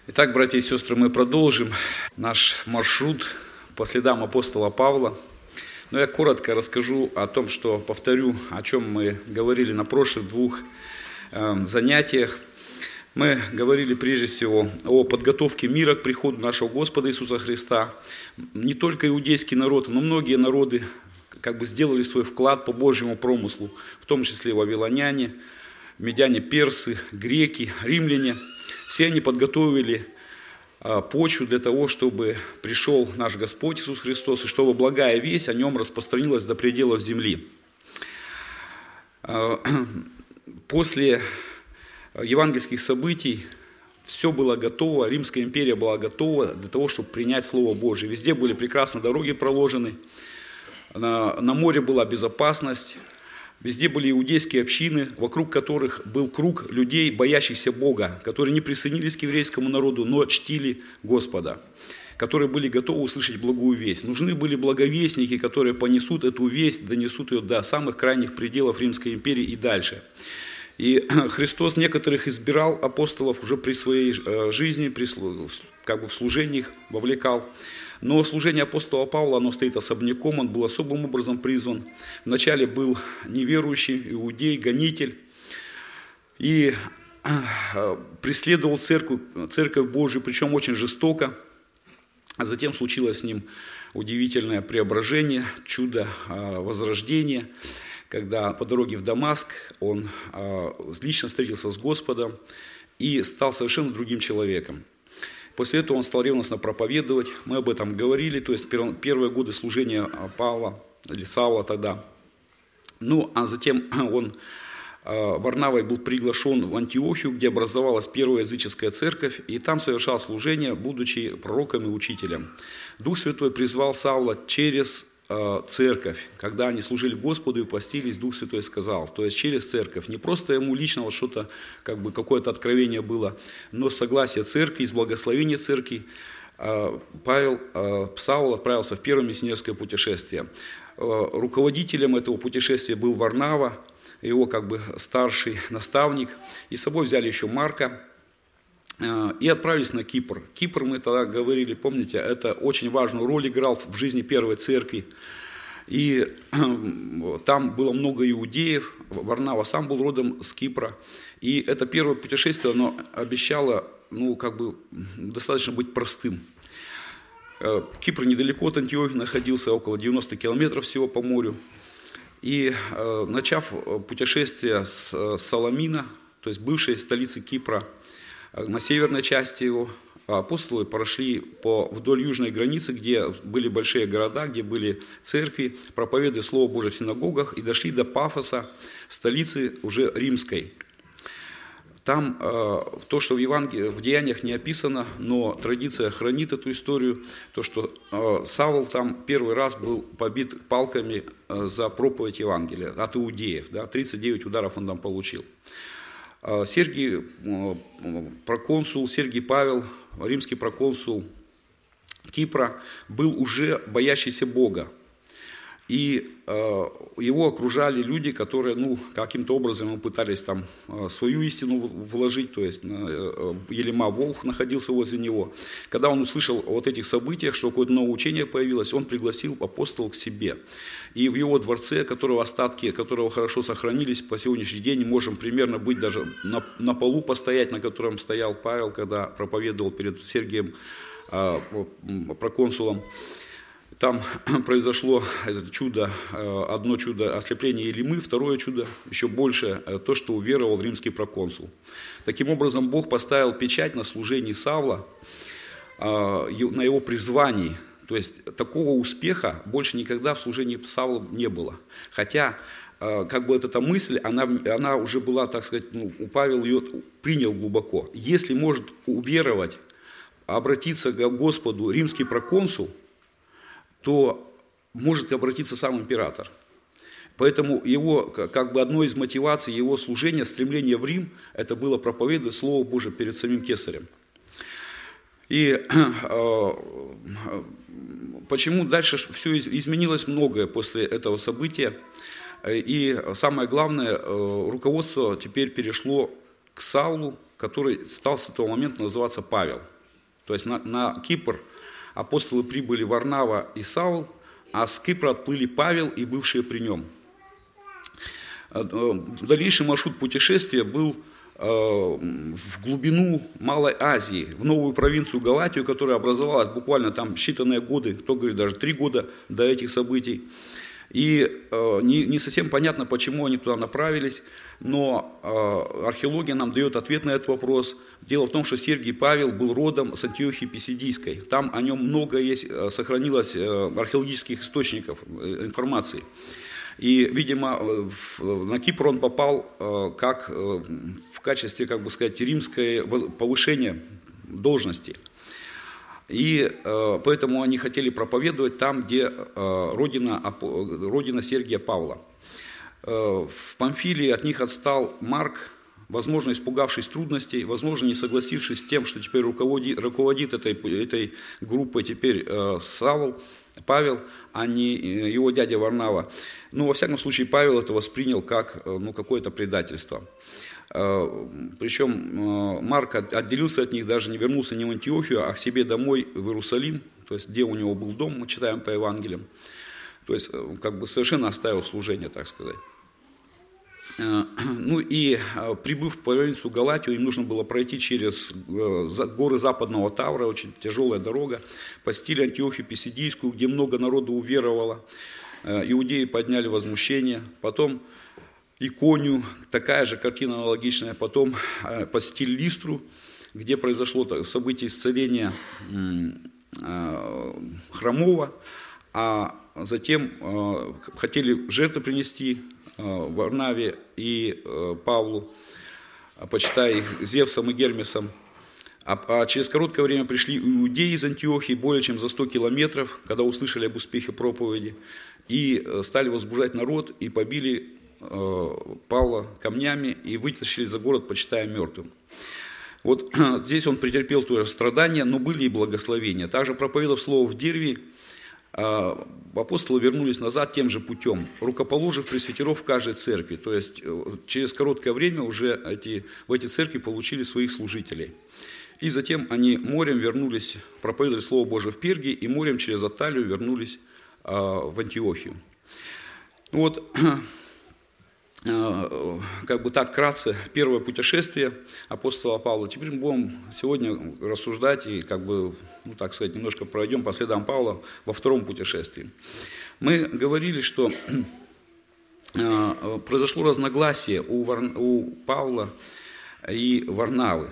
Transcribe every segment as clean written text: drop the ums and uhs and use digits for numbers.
Итак, братья и сестры, мы продолжим наш маршрут по следам апостола Павла. Но я коротко расскажу о том, повторю, о чем мы говорили на прошлых двух занятиях. Мы говорили прежде всего о подготовке мира к приходу нашего Господа Иисуса Христа. Не только иудейский народ, но многие народы сделали свой вклад по Божьему промыслу, в том числе вавилоняне, медяне, персы, греки, римляне. Все они подготовили почву для того, чтобы пришел наш Господь Иисус Христос, и чтобы благая весть о нем распространилась до пределов земли. После евангельских событий все было готово, Римская империя была готова для того, чтобы принять Слово Божие. Везде были прекрасно дороги проложены, на море была безопасность, везде были иудейские общины, вокруг которых был круг людей, боящихся Бога, которые не присоединились к еврейскому народу, но чтили Господа, которые были готовы услышать благую весть. Нужны были благовестники, которые понесут эту весть, донесут ее до самых крайних пределов Римской империи и дальше. И Христос некоторых избирал апостолов уже при своей жизни, в служениях вовлекал. Но служение апостола Павла, оно стоит особняком, он был особым образом призван. Вначале был неверующий, иудей, гонитель, и преследовал церковь Божию, причем очень жестоко. А затем случилось с ним удивительное преображение, чудо возрождения, когда по дороге в Дамаск он лично встретился с Господом и стал совершенно другим человеком. После этого он стал ревностно проповедовать, мы об этом говорили, то есть первые годы служения Павла, или Савла тогда. Ну, а затем он Варнавой был приглашен в Антиохию, где образовалась первая языческая церковь, и там совершал служение, будучи пророком и учителем. Дух Святой призвал Савла через церковь, когда они служили Господу и постились, Дух Святой сказал, то есть через церковь, не просто ему лично что-то, какое-то откровение было, но согласие церкви, из благословения церкви, Савл отправился в первое миссионерское путешествие. Руководителем этого путешествия был Варнава, его старший наставник, и с собой взяли еще Марка, и отправились на Кипр. Кипр, мы тогда говорили, помните, это очень важную роль играл в жизни первой церкви. И там было много иудеев, Варнава сам был родом с Кипра. И это первое путешествие, оно обещало, достаточно быть простым. Кипр недалеко от Антиохии находился, около 90 километров всего по морю. И начав путешествие с Саламина, то есть бывшей столицы Кипра, на северной части его, апостолы прошли вдоль южной границы, где были большие города, где были церкви, проповедовали Слово Божие в синагогах, и дошли до Пафоса, столицы уже римской. Там то, что в Деяниях не описано, но традиция хранит эту историю, то, что Савл там первый раз был побит палками за проповедь Евангелия от иудеев, 39 ударов он там получил. Сергий проконсул, Сергий Павел, римский проконсул Кипра, был уже боящийся Бога. И его окружали люди, которые каким-то образом пытались там свою истину вложить, то есть Елема Волх находился возле него. Когда он услышал о этих событиях, что какое-то новое учение появилось, он пригласил апостола к себе. И в его дворце, остатки которого хорошо сохранились по сегодняшний день, можем примерно быть даже на полу постоять, на котором стоял Павел, когда проповедовал перед Сергием проконсулом. Там произошло это чудо, одно чудо ослепления Елемы, второе чудо, еще больше, то, что уверовал римский проконсул. Таким образом, Бог поставил печать на служении Савла, на его призвании. То есть такого успеха больше никогда в служении Савла не было. Хотя, эта мысль, она уже была, у Павла ее принял глубоко. Если может уверовать, обратиться к Господу римский проконсул, то может и обратиться сам император. Поэтому его, одной из мотиваций его служения, стремления в Рим, это было проповедовать Слово Божие перед самим кесарем. И почему дальше все изменилось многое после этого события. И самое главное, руководство теперь перешло к Савлу, который стал с этого момента называться Павел. То есть на Кипр апостолы прибыли Варнава и Савл, а с Кипра отплыли Павел и бывшие при нем. Дальнейший маршрут путешествия был в глубину Малой Азии, в новую провинцию Галатию, которая образовалась буквально там считанные годы, кто говорит, даже 3 года до этих событий. И не совсем понятно, почему они туда направились, но археология нам дает ответ на этот вопрос. Дело в том, что Сергий Павел был родом с Антиохии Писидийской. Там о нем много есть, сохранилось археологических источников информации. И, видимо, на Кипр он попал как в качестве, как бы сказать, римское повышение должности. И поэтому они хотели проповедовать там, где родина Сергия Павла. В Памфилии от них отстал Марк, возможно, испугавшись трудностей, возможно, не согласившись с тем, что теперь руководит этой группой теперь Павел, а не его дядя Варнава. Но, во всяком случае, Павел это воспринял как какое-то предательство. Причем Марк отделился от них, даже не вернулся не в Антиохию, а к себе домой в Иерусалим, то есть где у него был дом, мы читаем по Евангелиям. То есть как бы совершенно оставил служение, так сказать. Ну и прибыв в провинцию Галатию, им нужно было пройти через горы Западного Тавра, очень тяжелая дорога, посетили Антиохию Писидийскую, где много народу уверовало, иудеи подняли возмущение, потом Иконию, такая же картина аналогичная, потом посетили Листру, где произошло событие исцеления хромого, а затем хотели жертвы принести Варнаве и Павлу, почитая их Зевсом и Гермесом. А через короткое время пришли иудеи из Антиохии, более чем за 100 километров, когда услышали об успехе проповеди, и стали возбуждать народ, и побили Павла камнями, и вытащили за город, почитая мертвым. Вот здесь он претерпел тоже страдания, но были и благословения. Также, проповедовав слово в Дервии, апостолы вернулись назад тем же путем, рукоположив пресвитеров в каждой церкви. То есть через короткое время уже в эти церкви получили своих служителей. И затем они морем вернулись, проповедовали Слово Божие в Перге, и морем через Атталию вернулись в Антиохию. Вот, как бы так вкратце, первое путешествие апостола Павла. Теперь мы будем сегодня рассуждать и, как бы, так сказать, немножко пройдем по следам Павла во втором путешествии. Мы говорили, что произошло разногласие у Павла и Варнавы.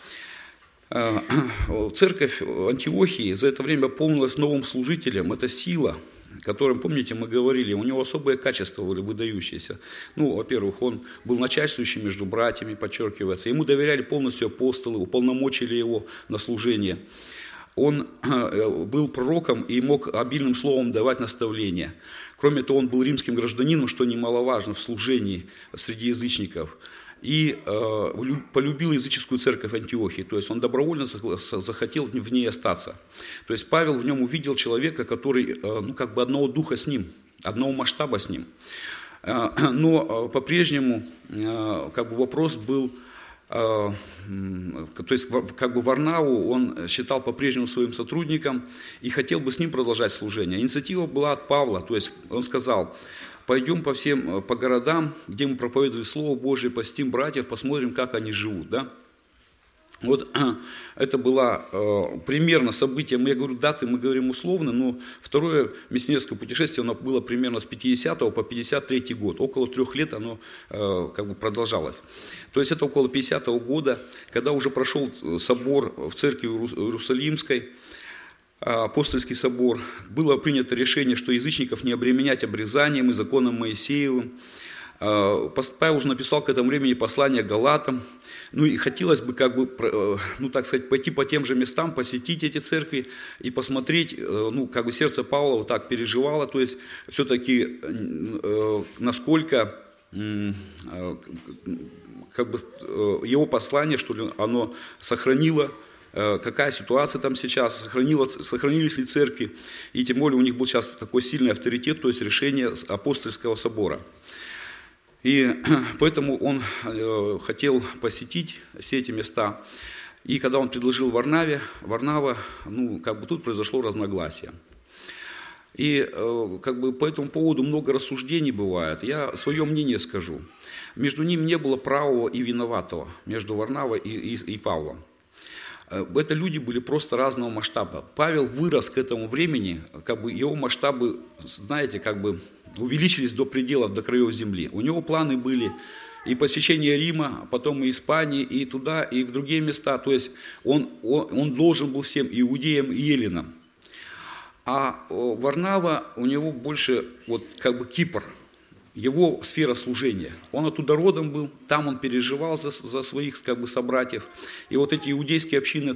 Церковь Антиохии за это время полнилась новым служителем, это сила, которым, помните, мы говорили, у него особые качества были выдающиеся. Ну, во-первых, он был начальствующим между братьями, подчеркивается, ему доверяли полностью апостолы, уполномочили его на служение. Он был пророком и мог обильным словом давать наставления. Кроме того, он был римским гражданином, что немаловажно в служении среди язычников. И полюбил языческую церковь Антиохии, то есть он добровольно захотел в ней остаться. То есть Павел в нем увидел человека, который, как бы одного духа с ним, одного масштаба с ним. Но по-прежнему, как бы вопрос был, то есть как бы Варнаву он считал по-прежнему своим сотрудником и хотел бы с ним продолжать служение. Инициатива была от Павла, то есть он сказал: пойдем по городам, где мы проповедовали Слово Божие, постим братьев, посмотрим, как они живут. Да? Вот это было примерно событие, я говорю даты, мы говорим условно, но второе миссионерское путешествие оно было примерно с 50 по 53 год, около 3 лет оно как бы продолжалось. То есть это около 50 года, когда уже прошел собор в церкви Иерусалимской, апостольский собор, было принято решение, что язычников не обременять обрезанием и законом Моисеевым. Павел уже написал к этому времени послание Галатам, ну и хотелось бы, как бы, так сказать, пойти по тем же местам, посетить эти церкви и посмотреть, как бы сердце Павла вот так переживало, то есть все-таки насколько как бы его послание, что ли, оно сохранило, какая ситуация там сейчас, сохранились ли церкви, и тем более у них был сейчас такой сильный авторитет, то есть решение апостольского собора. И поэтому он хотел посетить все эти места. И когда он предложил Варнава, тут произошло разногласие. И по этому поводу много рассуждений бывает. Я свое мнение скажу. Между ним не было правого и виноватого, между Варнавой и Павлом. Это люди были просто разного масштаба. Павел вырос к этому времени, его масштабы, знаете, увеличились до пределов, до краев земли. У него планы были и посещение Рима, потом и Испании, и туда, и в другие места. То есть он должен был всем иудеям и эллинам. А Варнава, у него больше Кипр, его сфера служения. Он оттуда родом был, там он переживал за своих собратьев. И вот эти иудейские общины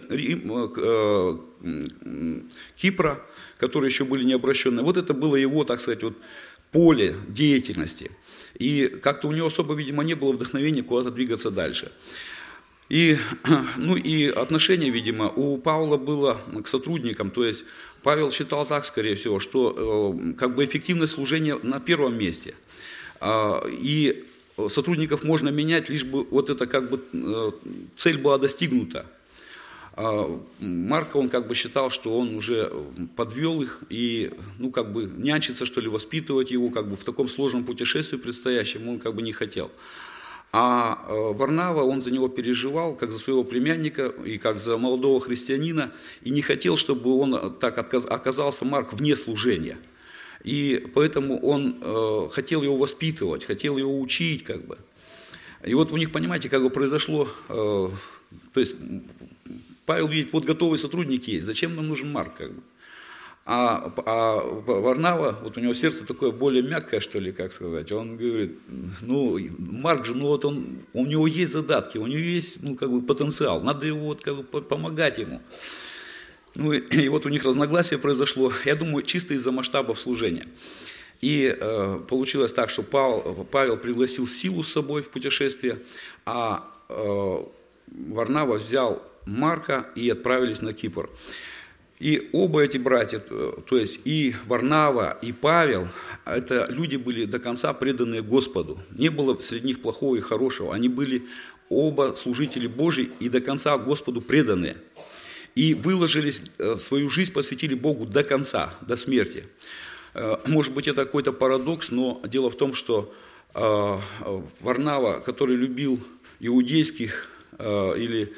Кипра, которые еще были не обращенные, вот это было его, поле деятельности. И как-то у него особо, видимо, не было вдохновения куда-то двигаться дальше. И отношение, видимо, у Павла было к сотрудникам, то есть Павел считал так, скорее всего, что эффективность служения на первом месте. И сотрудников можно менять, лишь бы цель была достигнута. Марка, он считал, что он уже подвел их и, нянчиться, что ли, воспитывать его, в таком сложном путешествии предстоящем он не хотел. А Варнава, он за него переживал, как за своего племянника и как за молодого христианина, и не хотел, чтобы он так оказался, Марк, вне служения. И поэтому он хотел его воспитывать, хотел его учить, И вот у них, понимаете, произошло, то есть Павел видит, вот готовый сотрудник есть, зачем нам нужен Марк, А Варнава, вот у него сердце такое более мягкое, что ли, как сказать, он говорит, Марк же, у него есть задатки, у него есть, потенциал, надо его помогать ему. И вот у них разногласие произошло, я думаю, чисто из-за масштабов служения. И получилось так, что Павел пригласил Силу с собой в путешествие, а Варнава взял Марка и отправились на Кипр. И оба эти братья, то есть и Варнава, и Павел, это люди были до конца преданные Господу. Не было среди них плохого и хорошего. Они были оба служители Божьи и до конца Господу преданные. И выложились, свою жизнь посвятили Богу до конца, до смерти. Может быть, это какой-то парадокс, но дело в том, что Варнава, который любил иудейских или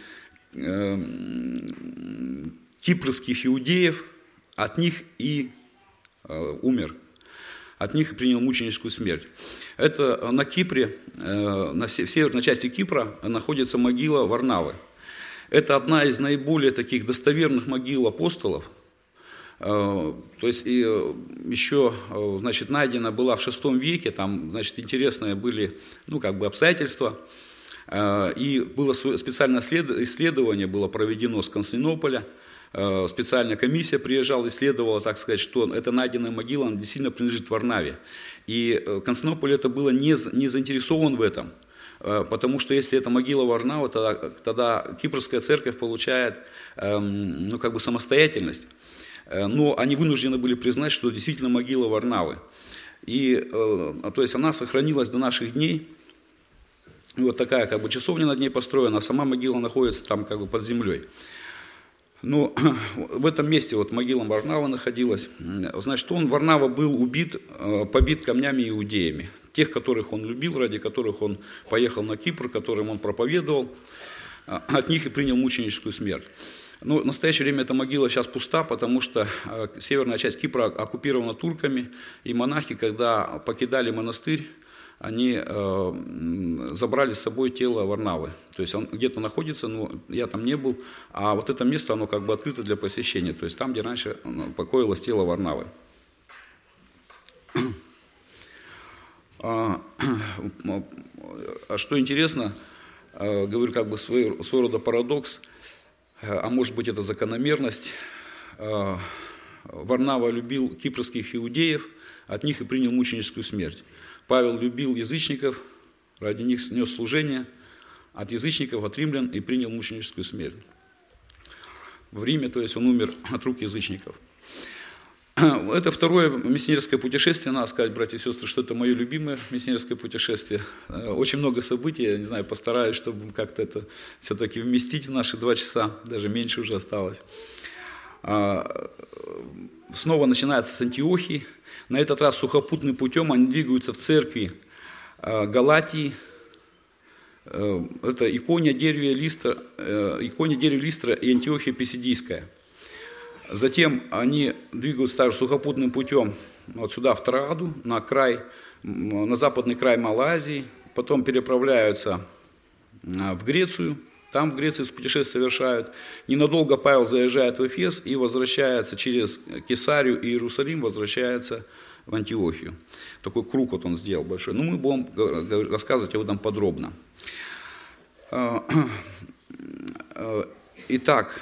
кипрских иудеев, от них и умер, от них и принял мученическую смерть. Это на Кипре, в северной части Кипра находится могила Варнавы. Это одна из наиболее таких достоверных могил апостолов. То есть еще, найдена была в VI веке, там, интересные были, обстоятельства. И было специальное исследование было проведено с Константинополя. Специальная комиссия приезжала, исследовала, так сказать, что эта найденная могила, она действительно принадлежит Варнаве. И Константинополь это было не заинтересован в этом, потому что если это могила Варнавы, тогда Кипрская церковь получает самостоятельность. Но они вынуждены были признать, что действительно могила Варнавы. И, то есть она сохранилась до наших дней. И вот такая часовня над ней построена, а сама могила находится там под землей. Но в этом месте могила Варнавы находилась. Значит, Варнава был побит камнями иудеями. Тех, которых он любил, ради которых он поехал на Кипр, которым он проповедовал, от них и принял мученическую смерть. Но в настоящее время эта могила сейчас пуста, потому что северная часть Кипра оккупирована турками, и монахи, когда покидали монастырь, они забрали с собой тело Варнавы. То есть он где-то находится, но я там не был, а вот это место, оно открыто для посещения, то есть там, где раньше покоилось тело Варнавы. А что интересно, говорю, свой рода парадокс, а может быть это закономерность. Варнава любил кипрских иудеев, от них и принял мученическую смерть. Павел любил язычников, ради них нес служение, от язычников, от римлян и принял мученическую смерть. В Риме, то есть он умер от рук язычников. Это второе миссионерское путешествие. Надо сказать, братья и сестры, что это мое любимое миссионерское путешествие. Очень много событий, я не знаю, постараюсь, чтобы как-то это все-таки вместить в наши 2 часа, даже меньше уже осталось. Снова начинается с Антиохии. На этот раз сухопутным путем они двигаются в церкви Галатии. Это Икония, Дереве, Листра и Антиохия Писидийская. Затем они двигаются также сухопутным путем вот сюда, в Трааду, на западный край Малайзии. Потом переправляются в Грецию. Там в Греции путешествие совершают. Ненадолго Павел заезжает в Эфес и возвращается через Кесарию и Иерусалим, возвращается в Антиохию. Такой круг вот он сделал большой. Но мы будем рассказывать об этом подробно. Итак,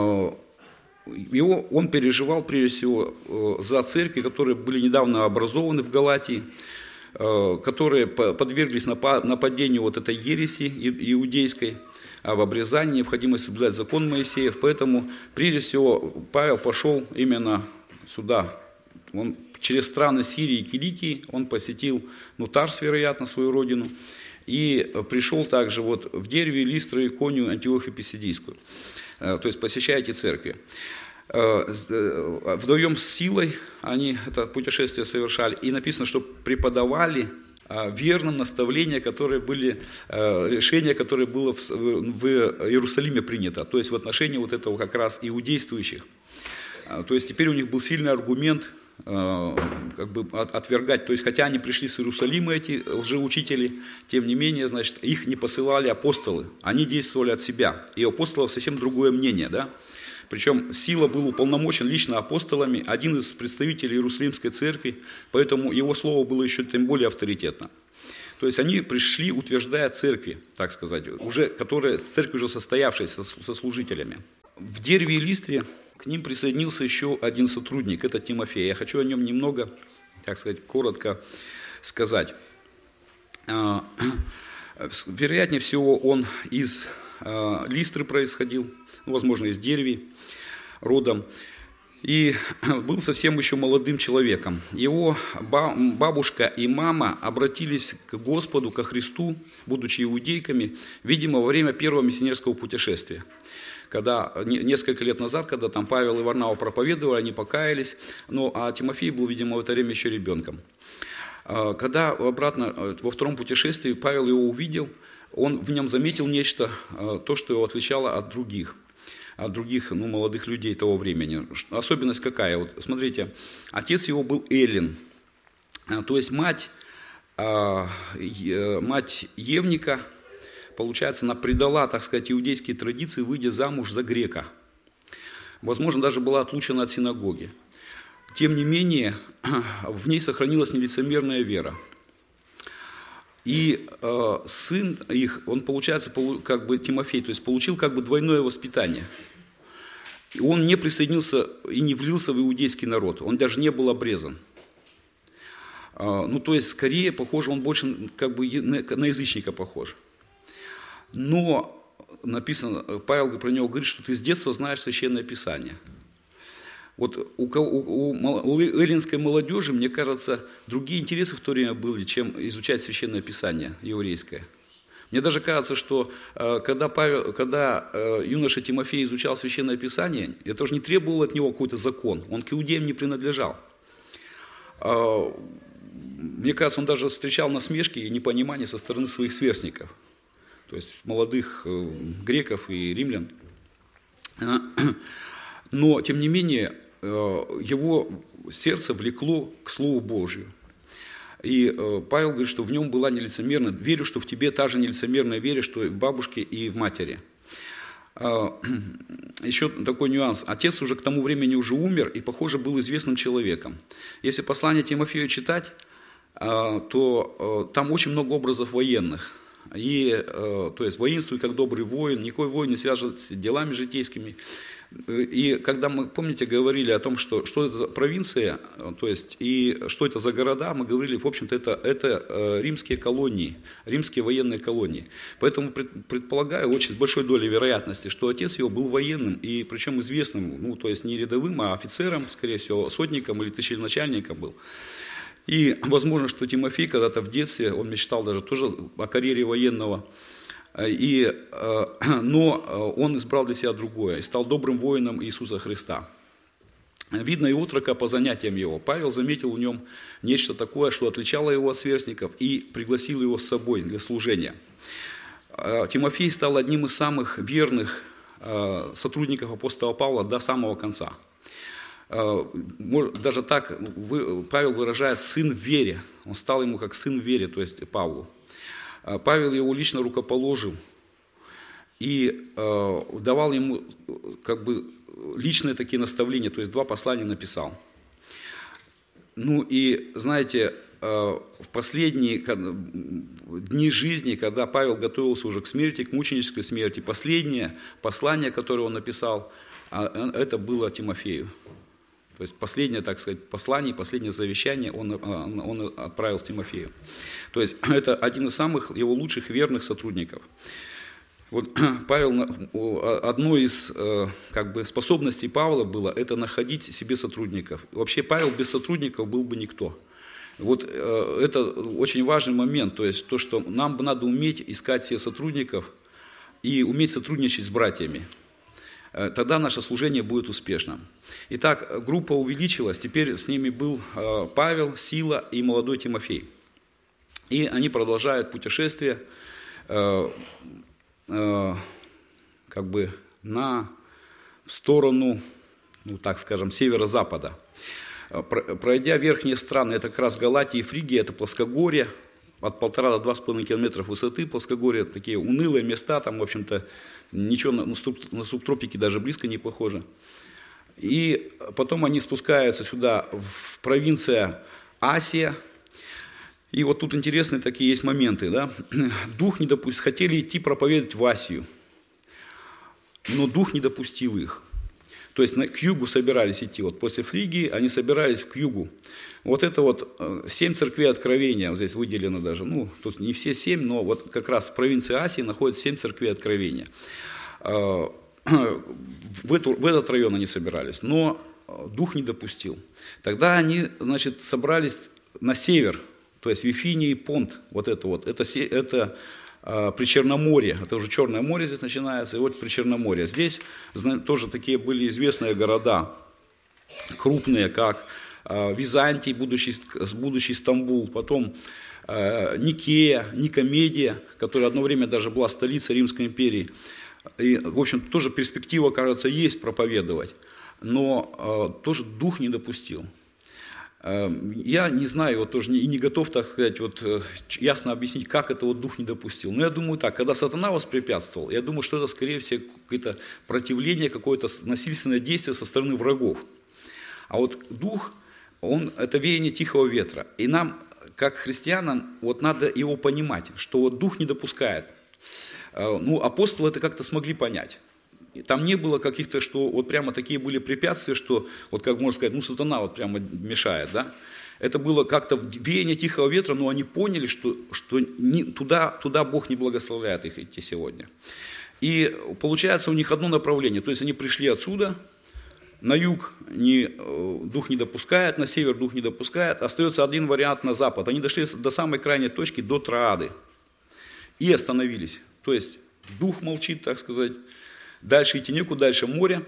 он переживал прежде всего за церкви, которые были недавно образованы в Галатии, которые подверглись нападению вот этой ереси иудейской, об обрезании, необходимость соблюдать закон Моисеев. Поэтому, прежде всего, Павел пошел именно сюда. Он через страны Сирии и Киликии, он посетил Тарс, вероятно, свою родину, и пришел также вот в Дереве, Листру, Иконию, Антиохию Писидийскую. То есть посещая эти церкви. Вдвоем с силой они это путешествие совершали. И написано, что преподавали верным наставления, которые были, решения, которые было в Иерусалиме принято. То есть в отношении вот этого как раз иудействующих. То есть теперь у них был сильный аргумент как бы отвергать. То есть хотя они пришли с Иерусалима, эти лжеучители, тем не менее, значит, их не посылали апостолы. Они действовали от себя. И у апостолов совсем другое мнение, да? Причем Сила был уполномочен лично апостолами, один из представителей Иерусалимской церкви, поэтому его слово было еще тем более авторитетно. То есть они пришли, утверждая церкви, так сказать, церковь уже состоявшаяся со служителями. В Дереве и Листре к ним присоединился еще один сотрудник, это Тимофей. Я хочу о нем немного, так сказать, коротко сказать. Вероятнее всего, он из Листры происходил, возможно, из Дереве родом, и был совсем еще молодым человеком. Его бабушка и мама обратились к Господу, ко Христу, будучи иудейками, видимо, во время первого миссионерского путешествия. Когда несколько лет назад, когда там Павел и Варнава проповедовали, они покаялись, а Тимофей был, видимо, в это время еще ребенком. Когда обратно во втором путешествии Павел его увидел, он в нем заметил нечто, то, что его отличало от других молодых людей того времени. Особенность какая? Вот смотрите, отец его был эллин, то есть мать Евника, получается, она предала, так сказать, иудейские традиции, выйдя замуж за грека. Возможно, даже была отлучена от синагоги. Тем не менее, в ней сохранилась нелицемерная вера. И сын их, он, получается, как бы Тимофей, то есть получил как бы двойное воспитание. Он не присоединился и не влился в иудейский народ, он даже не был обрезан. То есть, скорее, похоже, он больше как бы на язычника похож. Но написано, Павел про него говорит, что ты с детства знаешь Священное Писание. Вот у эллинской молодежи, мне кажется, другие интересы в то время были, чем изучать Священное Писание еврейское. Мне даже кажется, что когда юноша Тимофей изучал Священное Писание, это уже не требовало от него какой-то закон, он к иудеям не принадлежал. Мне кажется, он даже встречал насмешки и непонимание со стороны своих сверстников, то есть молодых греков и римлян. Но, тем не менее, его сердце влекло к Слову Божию. И Павел говорит, что в нем была нелицемерная. Верю, что в тебе та же нелицемерная вера, что и в бабушке, и в матери. Еще такой нюанс. Отец уже к тому времени уже умер и, похоже, был известным человеком. Если послание Тимофею читать, то там очень много образов военных. То есть воинствуй как добрый воин, никакой воин не свяжет с делами житейскими. И когда мы, помните, говорили о том, что это за провинция, то есть, и что это за города, мы говорили, в общем-то, это римские колонии, римские военные колонии. Поэтому предполагаю, очень с большой долей вероятности, что отец его был военным, и причем известным, ну, то есть не рядовым, а офицером, скорее всего, сотником или тысяченачальником был. И возможно, что Тимофей когда-то в детстве, он мечтал даже тоже о карьере военного, но он избрал для себя другое и стал добрым воином Иисуса Христа. Видно и отрока по занятиям его. Павел заметил в нем нечто такое, что отличало его от сверстников, и пригласил его с собой для служения. Тимофей стал одним из самых верных сотрудников апостола Павла до самого конца. Даже так Павел выражает «сын в вере». Он стал ему как сын в вере, то есть Павлу. Павел его лично рукоположил и давал ему как бы личные такие наставления, то есть 2 послания написал. Ну и, знаете, в последние дни жизни, когда Павел готовился уже к смерти, к мученической смерти, последнее послание, которое он написал, это было Тимофею. То есть последнее, так сказать, послание, последнее завещание он отправил с Тимофею. То есть это один из самых его лучших верных сотрудников. Вот Павел, одной из как бы способностей Павла было это находить себе сотрудников. Вообще Павел без сотрудников был бы никто. Вот это очень важный момент, то есть то, что нам бы надо уметь искать себе сотрудников и уметь сотрудничать с братьями. Тогда наше служение будет успешным. Итак, группа увеличилась, теперь с ними был Павел, Сила и молодой Тимофей. И они продолжают путешествие как бы в сторону, ну так скажем, северо-запада. Пройдя верхние страны, это как раз Галатия и Фригия, это плоскогорье, от 1,5 до 2,5 километров высоты плоскогорья, такие унылые места, там, в общем-то, ничего на субтропики даже близко не похоже. И потом они спускаются сюда, в провинция Асия. И вот тут интересные такие есть моменты. Да? Дух не допустил, хотели идти проповедовать в Асию, но Дух не допустил их. То есть к югу собирались идти. Вот после Фригии они собирались к югу. Вот это вот 7 церквей откровения, вот здесь выделено даже, ну, тут не все 7, но вот как раз в провинции Асии находится 7 церквей откровения. В этот район они собирались, но Дух не допустил. Тогда они, значит, собрались на север, то есть Вифиния и Понт, вот это Причерноморье, это уже Черное море здесь начинается, и вот Причерноморье. Здесь тоже такие были известные города, крупные, как Византий, будущий Стамбул, потом Никея, Никомедия, которая одно время даже была столицей Римской империи. И, в общем, тоже перспектива, кажется, есть проповедовать, но тоже Дух не допустил. Я не знаю, вот тоже и не готов, так сказать, вот ясно объяснить, как это вот Дух не допустил. Но я думаю так, когда сатана воспрепятствовал, я думаю, что это, скорее всего, какое-то противление, какое-то насильственное действие со стороны врагов. А вот Дух, это веяние тихого ветра. И нам, как христианам, вот надо его понимать, что вот Дух не допускает. Ну, апостолы это как-то смогли понять. Там не было каких-то, что вот прямо такие были препятствия, что, вот как можно сказать, ну сатана вот прямо мешает, да. Это было как-то веяние тихого ветра, но они поняли, что туда Бог не благословляет их идти сегодня. И получается у них одно направление, то есть они пришли отсюда, на юг Дух не допускает, на север Дух не допускает, остается один вариант на запад. Они дошли до самой крайней точки, до Троады, и остановились. То есть Дух молчит, так сказать. Дальше идти некуда, дальше море.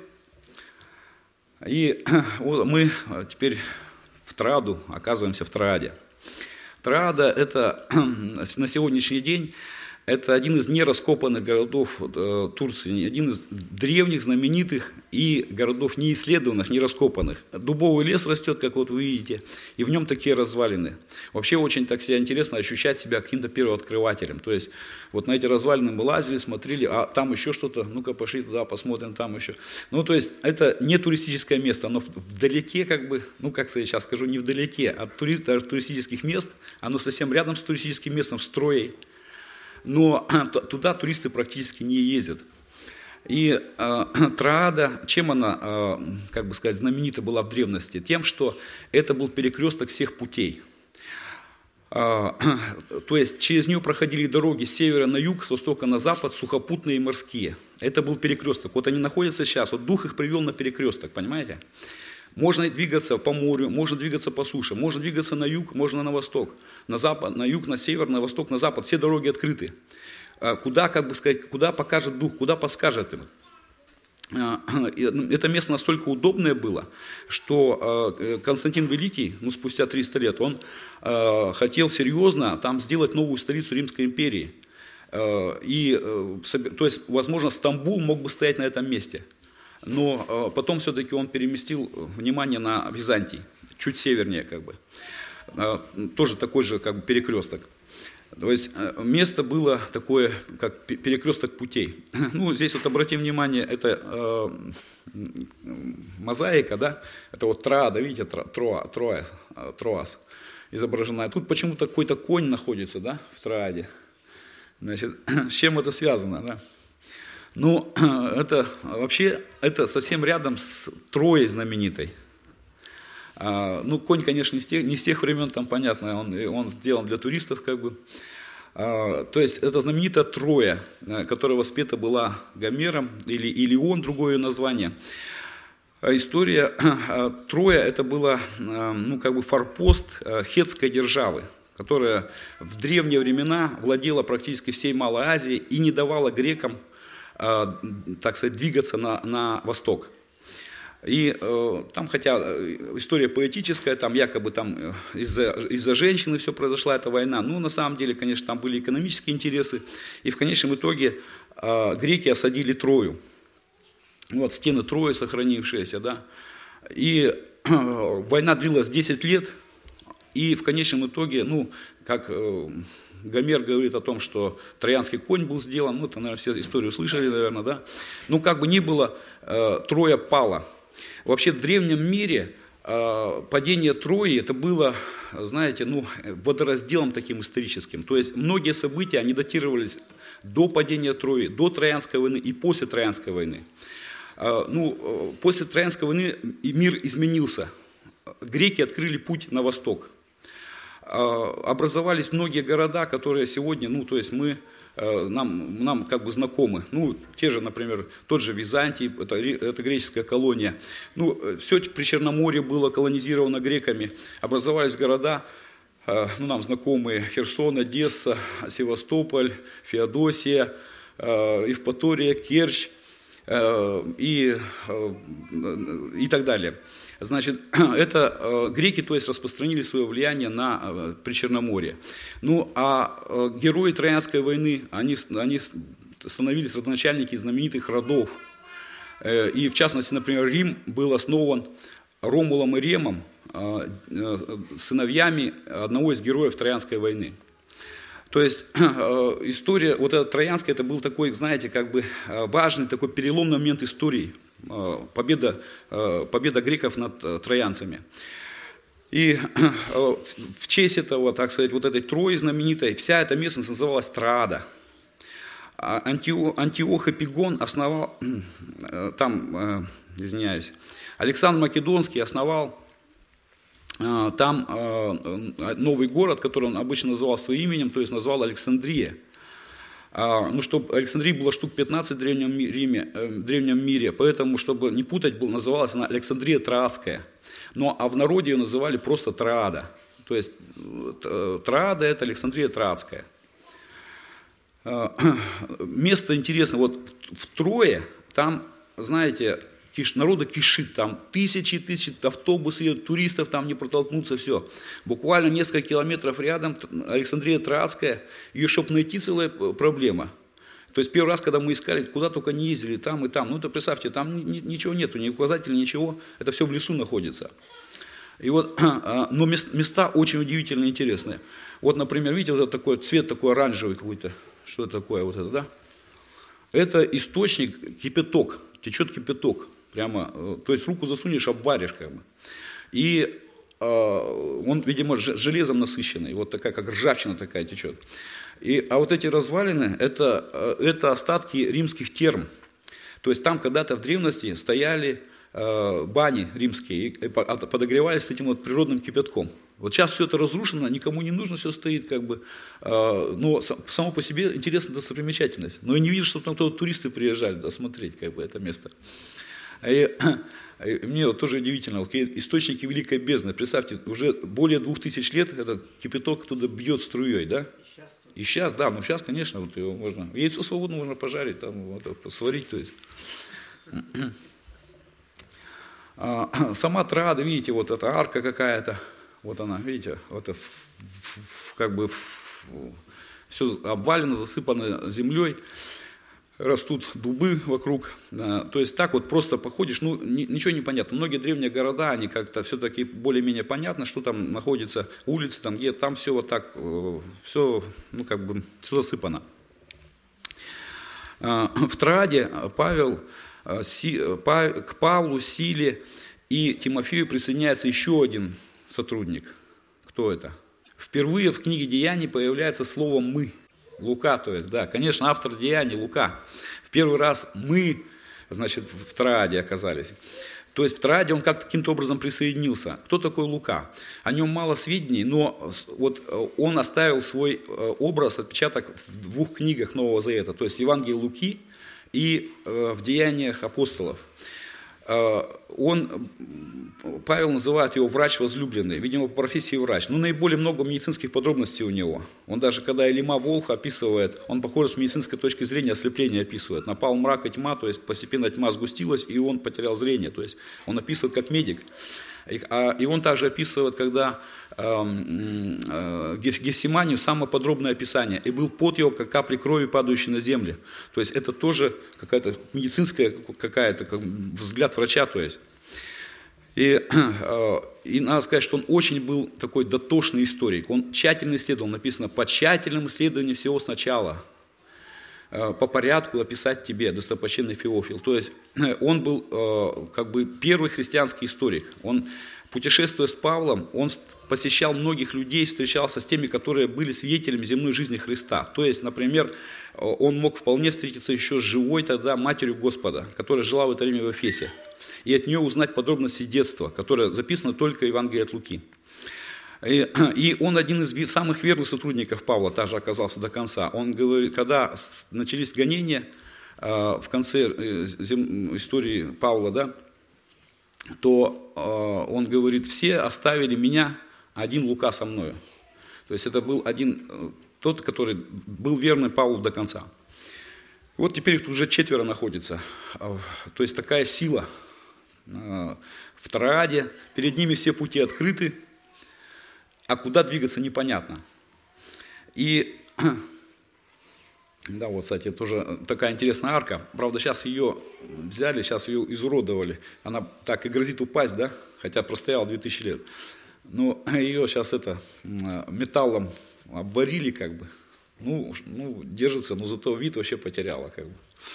И вот мы теперь в Троаду, оказываемся в Троаде. Троада – это на сегодняшний день это один из нераскопанных городов Турции, один из древних, знаменитых и городов неисследованных, нераскопанных. Дубовый лес растет, как вот вы видите, и в нем такие развалины. Вообще очень так себя интересно ощущать себя каким-то первооткрывателем. То есть вот на эти развалины мы лазили, смотрели, а там еще что-то, ну-ка пошли туда, посмотрим там еще. Ну то есть это не туристическое место, оно вдалеке как бы, ну как сейчас скажу, не вдалеке от туристических мест, оно совсем рядом с туристическим местом, с Троей. Но туда туристы практически не ездят. И Троада, чем она, как бы сказать, знаменита была в древности? Тем, что это был перекресток всех путей. То есть через нее проходили дороги с севера на юг, с востока на запад, сухопутные и морские. Это был перекресток. Вот они находятся сейчас, вот Дух их привел на перекресток, понимаете? Можно двигаться по морю, можно двигаться по суше, можно двигаться на юг, можно на восток, на запад, на юг, на север, на восток, на запад. Все дороги открыты. Куда, как бы сказать, куда покажет Дух, куда подскажет им. Это место настолько удобное было, что Константин Великий, спустя 300 лет, он хотел серьезно там сделать новую столицу Римской империи. То есть, возможно, Стамбул мог бы стоять на этом месте. Но потом все-таки он переместил внимание на Византий, чуть севернее, как бы. Тоже такой же, как бы, перекресток. То есть место было такое, как перекресток путей. Здесь вот обратим внимание, это мозаика, да? Это вот Троада, видите, Троас изображена. Тут почему-то какой-то конь находится, да, в Троаде. Значит, с чем это связано, да? Это совсем рядом с Троей знаменитой. Конь, конечно, не с тех времен, там понятно, он сделан для туристов, как бы. То есть это знаменитая Троя, которая воспета была Гомером, или Илион, другое название. История Троя, это была, форпост хетской державы, которая в древние времена владела практически всей Малой Азией и не давала грекам, так сказать, двигаться на восток. И там, хотя история поэтическая, там якобы там из-за женщины все произошла эта война, на самом деле, конечно, там были экономические интересы, и в конечном итоге греки осадили Трою. Вот стены Трои сохранившиеся, да. И война длилась 10 лет, и в конечном итоге, как Гомер говорит о том, что троянский конь был сделан, это, наверное, все историю слышали, наверное, да. Как бы ни было, Троя пала. Вообще в древнем мире падение Трои это было, знаете, водоразделом таким историческим. То есть многие события, они датировались до падения Трои, до Троянской войны и после Троянской войны. После Троянской войны мир изменился. Греки открыли путь на восток. Образовались многие города, которые сегодня, нам как бы знакомы. Те же, например, тот же Византий, это греческая колония. Все Причерноморье было колонизировано греками. Образовались города, нам знакомые: Херсон, Одесса, Севастополь, Феодосия, Евпатория, Керчь и так далее. Значит, это греки, то есть, распространили свое влияние на Причерноморье. А герои Троянской войны, они становились родоначальники знаменитых родов. И в частности, например, Рим был основан Ромулом и Ремом, сыновьями одного из героев Троянской войны. То есть история, вот эта Троянская, это был такой, знаете, как бы важный такой переломный момент истории. Победа греков над троянцами. И в честь этого, так сказать, вот этой Трои знаменитой, вся эта местность называлась Троада. Антиох Эпигон основал, Александр Македонский основал там новый город, который он обычно называл своим именем, то есть назвал Александрия. Чтобы Александрии было штук 15 в древнем мире, поэтому, чтобы не путать, называлась она Александрия Троадская. А в народе ее называли просто Троада. То есть Троада – это Александрия Троадская. Место интересное. Вот в Трое, там, знаете, народа кишит, там тысячи автобусов едут, туристов там не протолкнуться, все. Буквально несколько километров рядом Александрия Троадская, ее, чтобы найти, целая проблема. То есть первый раз, когда мы искали, куда только не ездили, там и там, это представьте, там ничего нету, ни указателей, ничего, это все в лесу находится. И вот, но места очень удивительно интересные. Вот, например, видите, вот такой цвет такой оранжевый какой-то, что это такое, вот это, да? Это источник, кипяток, течет кипяток. Прямо, то есть руку засунешь, обваришь как бы. И он, видимо, железом насыщенный, вот такая, как ржавчина такая течет. А вот эти развалины, это остатки римских терм. То есть там когда-то в древности стояли бани римские, и подогревались этим вот природным кипятком. Вот сейчас все это разрушено, никому не нужно, все стоит как бы, но само по себе интересная достопримечательность. Но я не вижу, чтобы там кто-то туристы приезжали досмотреть как бы это место. И мне вот тоже удивительно, вот источники Великой Бездны, представьте, уже более 2000 лет этот кипяток туда бьет струей, да? И сейчас, да, ну сейчас, конечно, вот его можно, яйцо свободно можно пожарить, там, вот, сварить, то есть. Сама Троада, видите, вот эта арка какая-то, вот она, видите, вот как бы все обвалено, засыпано землей, растут дубы вокруг, то есть так вот просто походишь, ну ничего не понятно. Многие древние города, они как-то все-таки более-менее понятно, что там находится, улицы, там где, там все вот так, все, ну как бы, все засыпано. В Троаде к Павлу, Силе и Тимофею присоединяется еще один сотрудник. Кто это? Впервые в книге Деяний появляется слово «мы». Лука, то есть, да, конечно, автор Деяний Лука. В первый раз мы, значит, в Троаде оказались. То есть в Троаде он как-то каким-то образом присоединился. Кто такой Лука? О нем мало сведений, но вот он оставил свой образ, отпечаток в 2 книгах Нового Завета, то есть Евангелие Луки и в Деяниях апостолов. Павел называет его врач возлюбленный, видимо, по профессии врач. Но наиболее много медицинских подробностей у него. Он даже, когда Элима Волха описывает, он, похоже, с медицинской точки зрения ослепление описывает. Напал мрак и тьма, то есть постепенно тьма сгустилась, и он потерял зрение. То есть он описывает как медик. И он также описывает, когда Гефсиманию, самое подробное описание. И был пот его, как капли крови, падающие на землю. То есть это тоже какая-то медицинская взгляд врача. То есть. И надо сказать, что он очень был такой дотошный историк. Он тщательно исследовал, написано, по тщательному исследованию всего сначала. По порядку описать тебе, достопочтенный Феофил. То есть он был как бы первый христианский историк. Он, путешествуя с Павлом, он посещал многих людей, встречался с теми, которые были свидетелями земной жизни Христа. То есть, например, он мог вполне встретиться еще с живой тогда матерью Господа, которая жила в это время в Эфесе, и от нее узнать подробности детства, которое записано только в Евангелии от Луки. И он один из самых верных сотрудников Павла также оказался до конца. Он говорит, когда начались гонения в конце истории Павла, да, то он говорит, все оставили меня, один Лука со мною. То есть это был один, тот, который был верный Павлу до конца. Вот теперь их тут уже 4 находится. То есть такая сила в Троаде, перед ними все пути открыты, а куда двигаться непонятно. И, да, вот, кстати, тоже такая интересная арка. Правда, сейчас ее взяли, сейчас ее изуродовали. Она так и грозит упасть, да, хотя простояла 2000 лет. Но ее сейчас металлом обварили, как бы. Ну, держится, но зато вид вообще потеряла, как бы.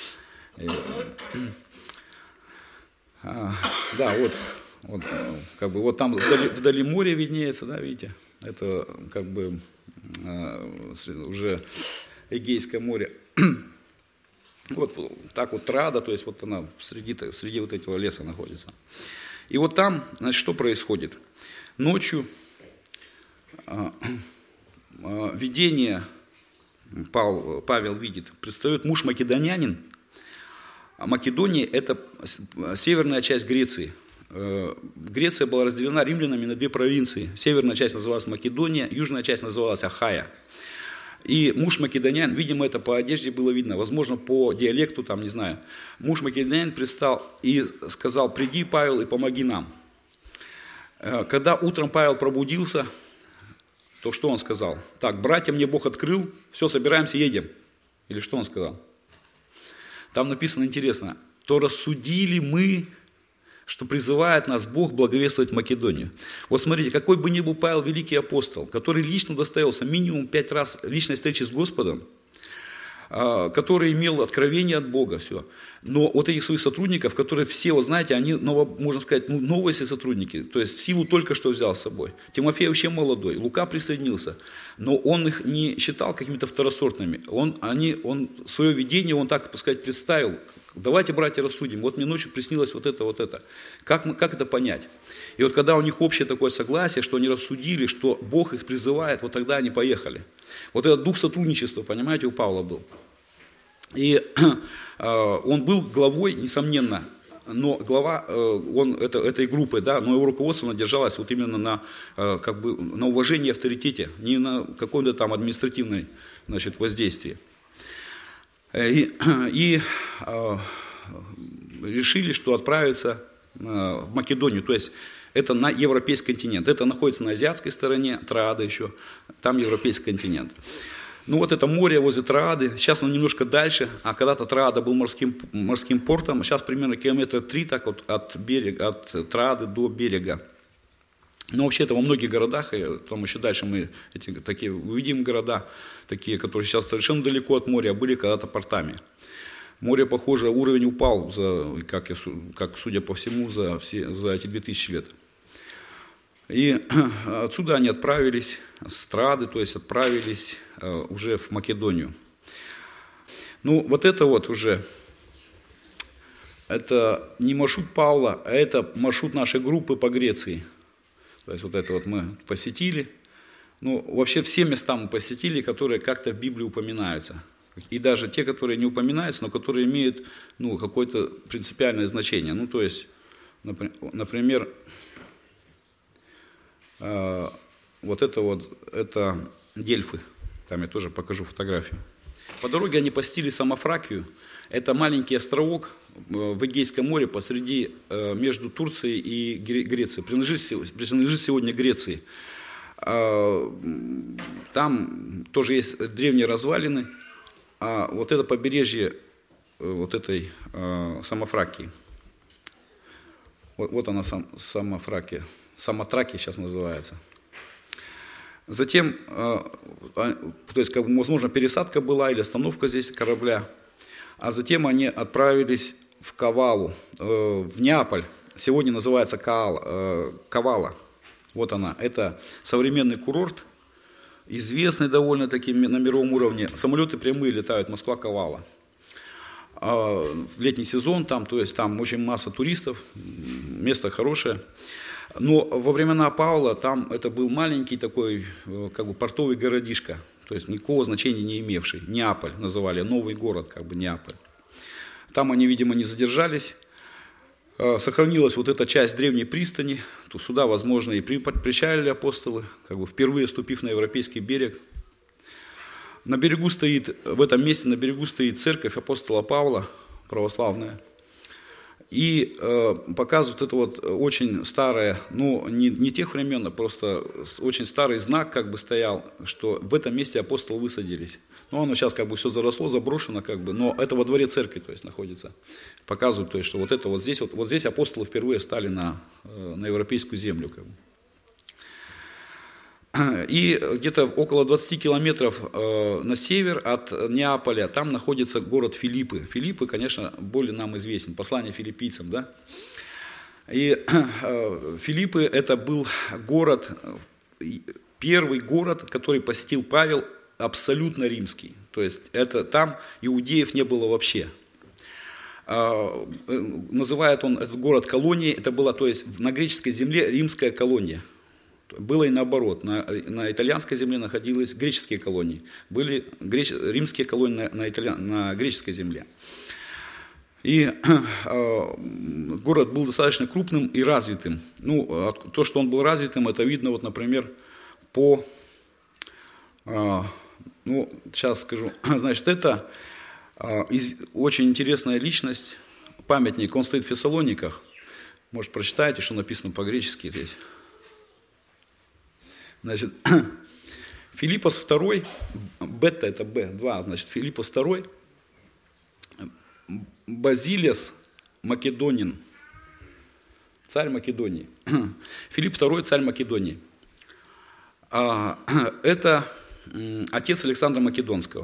Да, вот, как бы, вот там вдали море виднеется, да, видите, это как бы уже Эгейское море. Вот так вот Троада, то есть вот она среди вот этого леса находится. И вот там, значит, что происходит? Ночью видение Павел видит, предстает муж македонянин. Македония – это северная часть Греции. Греция была разделена римлянами на 2 провинции. Северная часть называлась Македония, южная часть называлась Ахая. И муж македонян, видимо, это по одежде было видно, возможно, по диалекту, там, не знаю. Муж македонян предстал и сказал: «Приди, Павел, и помоги нам». Когда утром Павел пробудился, то что он сказал? Так, братья, мне Бог открыл, все, собираемся, едем. Или что он сказал? Там написано интересно: то рассудили мы, что призывает нас Бог благовествовать Македонию. Вот смотрите, какой бы ни был Павел великий апостол, который лично удостоился минимум 5 раз личной встречи с Господом, который имел откровение от Бога, все. Но вот этих своих сотрудников, которые все, вот знаете, они, можно сказать, новые все сотрудники, то есть силу только что взял с собой. Тимофей вообще молодой, Лука присоединился, но он их не считал какими-то второсортными. Он свое видение, он так, так сказать, представил, Давайте, братья, рассудим. Вот мне ночью приснилось вот это, вот это. Как это понять? И вот когда у них общее такое согласие, что они рассудили, что Бог их призывает, вот тогда они поехали. Вот этот дух сотрудничества, понимаете, у Павла был. И он был главой, несомненно, но глава этой группы, да, но его руководство держалось вот именно на уважении и авторитете, не на каком-то там административной, значит, воздействии. И решили, что отправиться в Македонию, то есть это на европейский континент. Это находится на азиатской стороне, Троада еще, там европейский континент. Ну вот это море возле Троады, сейчас оно немножко дальше, а когда-то Троада был морским портом, сейчас примерно километра 3 так вот от Троады до берега. Но вообще это во многих городах, и потом еще дальше мы такие увидим города, такие, которые сейчас совершенно далеко от моря, а были когда-то портами. Море, похоже, уровень упал, как судя по всему, за эти 2000 лет. И отсюда они отправились с Троады, то есть отправились уже в Македонию. Ну, вот это вот уже, это не маршрут Павла, а это маршрут нашей группы по Греции. То есть вот это вот мы посетили. Ну, вообще все места мы посетили, которые как-то в Библии упоминаются. И даже те, которые не упоминаются, но которые имеют какое-то принципиальное значение. Ну, то есть, например, вот это Дельфы. Там я тоже покажу фотографию. По дороге они посетили Самофракию. Это маленький островок в Эгейском море посреди, между Турцией и Грецией. Принадлежит сегодня Греции. Там тоже есть древние развалины. А вот это побережье вот этой Самофракии. Вот она Самофракия. Самотракия сейчас называется. Затем, то есть, возможно, пересадка была или остановка здесь корабля. А затем они отправились в Кавалу, в Неаполь. Сегодня называется Кавала. Вот она. Это современный курорт, известный довольно-таки на мировом уровне. Самолеты прямые летают, Москва-Кавала. В летний сезон там, то есть там очень масса туристов, место хорошее. Но во времена Павла там это был маленький такой, портовый городишко, то есть никакого значения не имевший. Неаполь называли, новый город, Неаполь. Там они, видимо, не задержались. Сохранилась вот эта часть древней пристани, то сюда, возможно, и причалили апостолы, впервые ступив на европейский берег. В этом месте на берегу стоит церковь апостола Павла, православная. И показывают это вот очень старое, не тех времен, а просто очень старый знак стоял, что в этом месте апостолы высадились. Оно сейчас все заросло, заброшено, но это во дворе церкви, то есть находится. Показывают, то есть, что вот это вот здесь апостолы впервые стали на европейскую землю. И где-то около 20 километров на север от Неаполя, там находится город Филиппы. Филиппы, конечно, более нам известен, послание филиппийцам, да? И Филиппы это был город, первый город, который посетил Павел, абсолютно римский. То есть это там иудеев не было вообще. Называет он этот город колонией, это была, то есть на греческой земле римская колония. Было и наоборот, на итальянской земле находились греческие колонии, были римские колонии на греческой земле. И город был достаточно крупным и развитым. То, что он был развитым, это видно, вот, например, по, сейчас скажу, значит, это очень интересная личность, памятник, он стоит в Фессалониках, может, прочитайте, что написано по-гречески здесь. Значит, Филиппос II, бета это Б2, значит, Филиппос II, Базилиас Македонин, царь Македонии. Филипп II, царь Македонии. Это отец Александра Македонского.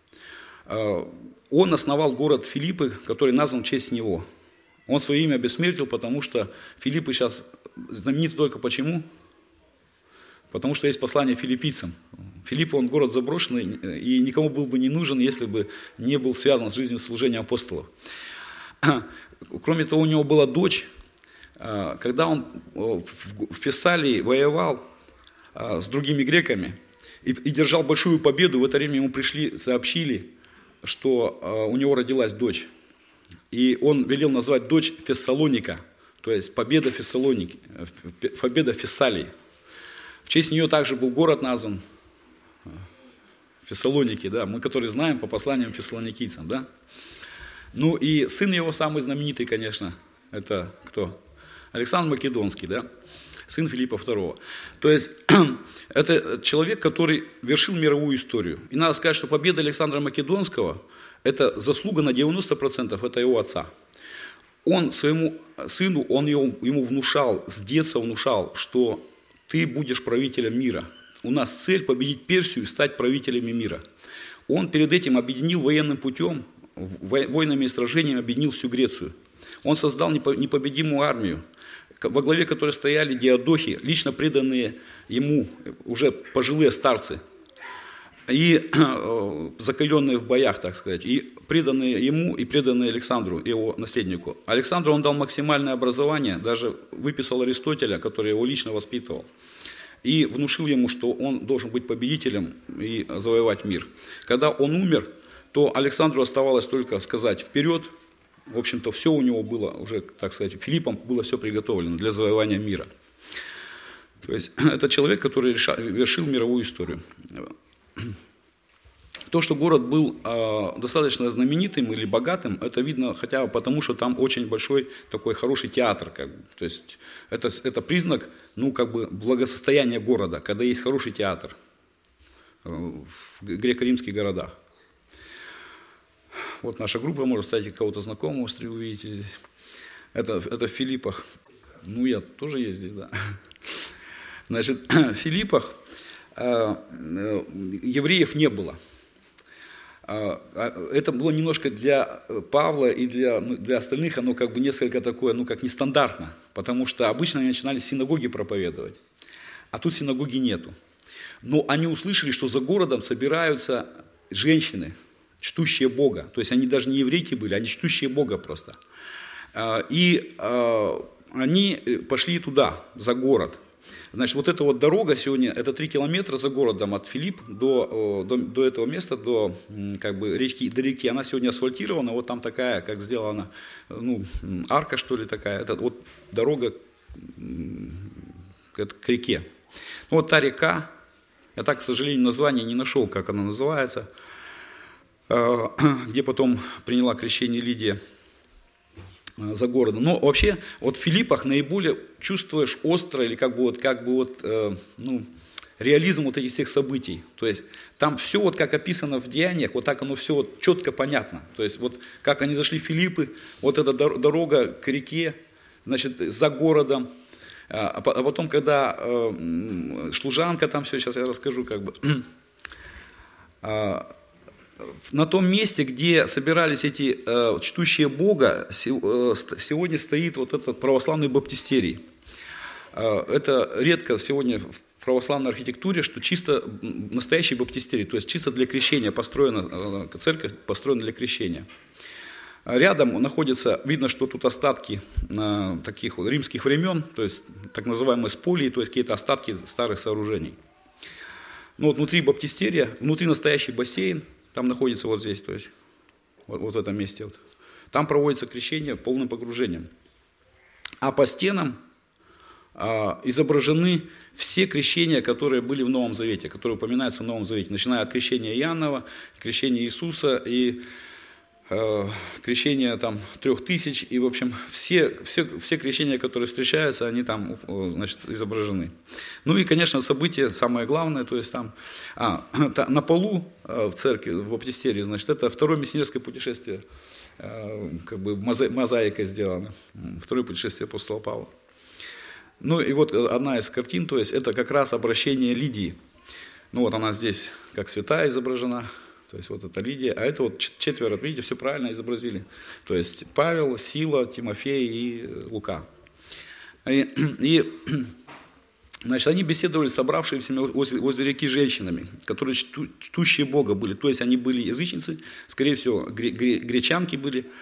Он основал город Филиппы, который назван в честь него. Он свое имя обессмертил, потому что Филиппы сейчас знамениты только почему? Потому что есть послание филиппийцам. Филиппы, он город заброшенный, и никому был бы не нужен, если бы не был связан с жизнью служения апостолов. кроме того, у него была дочь. Когда он в Фессалии воевал с другими греками и держал большую победу, в это время ему пришли, сообщили, что у него родилась дочь. И он велел назвать дочь Фессалоника, то есть победа Фессалоники, победа Фессалии. В честь нее также был город назван Фессалоники, да, мы, которые знаем по посланиям фессалоникийцам, да. Ну и сын его самый знаменитый, конечно, это кто? Александр Македонский, да, сын Филиппа II. То есть это человек, который вершил мировую историю. И надо сказать, что победа Александра Македонского – это заслуга на 90%, это его отца. Он своему сыну, он ему внушал, с детства внушал, что ты будешь правителем мира. У нас цель победить Персию и стать правителями мира. Он перед этим объединил военным путем, войнами и сражениями объединил всю Грецию. Он создал непобедимую армию, во главе которой стояли диадохи, лично преданные ему уже пожилые старцы, и закаленные в боях, так сказать, и преданные ему, и преданные Александру, его наследнику. Александру он дал максимальное образование, даже выписал Аристотеля, который его лично воспитывал, и внушил ему, что он должен быть победителем и завоевать мир. Когда он умер, то Александру оставалось только сказать «вперед». В общем-то, все у него было уже, так сказать, Филиппом было все приготовлено для завоевания мира. То есть это человек, который вершил мировую историю. То, что город был достаточно знаменитым или богатым, это видно хотя бы потому, что там очень большой такой хороший театр. Как бы. То есть это признак, ну, как бы благосостояния города, когда есть хороший театр в греко-римских городах. Вот наша группа, может, кстати, кого-то знакомого увидите здесь. Это в Филиппах. Ну, я тоже есть здесь, да. Значит, в Филиппах евреев не было. Это было немножко для Павла и для остальных, оно как бы несколько такое, ну, как нестандартно. Потому что обычно они начинали с синагоги проповедовать. А тут синагоги нету. Но они услышали, что за городом собираются женщины, чтущие Бога. То есть они даже не еврейки были, они чтущие Бога просто. И они пошли туда, за город. Значит, вот эта вот дорога сегодня, это 3 километра за городом от Филипп до этого места, до как бы до реки. Она сегодня асфальтирована, вот там такая, как сделана, ну, арка, что ли, такая. Это вот дорога к реке. Ну, вот та река, я так, к сожалению, название не нашел, как она называется, где потом приняла крещение Лидия за городом. Но вообще вот в Филиппах наиболее чувствуешь остро или реализм вот этих всех событий. То есть там все вот как описано в Деяниях, вот так оно все вот четко понятно. То есть вот как они зашли в Филиппы, вот эта дорога к реке, значит, за городом. А потом, когда служанка там все, сейчас я расскажу как бы. На том месте, где собирались эти чтущие Бога, сегодня стоит вот этот православный баптистерий. Это редко сегодня в православной архитектуре, что чисто настоящий баптистерий, то есть чисто для крещения построена, церковь построена для крещения. Рядом находится, видно, что тут остатки таких римских времен, то есть так называемые сполии, то есть какие-то остатки старых сооружений. Ну вот внутри баптистерия, внутри настоящий бассейн, там находится вот здесь, то есть вот в этом месте. Вот. Там проводится крещение полным погружением. А по стенам изображены все крещения, которые были в Новом Завете, которые упоминаются в Новом Завете, начиная от крещения Иоаннова, крещения Иисуса и крещения там 3000, и в общем все крещения, которые встречаются, они там, значит, изображены. Ну и, конечно, событие самое главное, то есть там на полу в церкви, в баптистерии, значит, это второе миссионерское путешествие, как бы мозаикой сделано, второе путешествие апостола Павла. Ну и вот одна из картин, то есть это как раз обращение Лидии. Ну вот она здесь как святая изображена. То есть вот это Лидия, а это вот 4, видите, все правильно изобразили. То есть Павел, Сила, Тимофей и Лука. И значит, они беседовали с собравшимися возле реки женщинами, которые чтущие Бога были. То есть они были язычницы, скорее всего, гречанки были.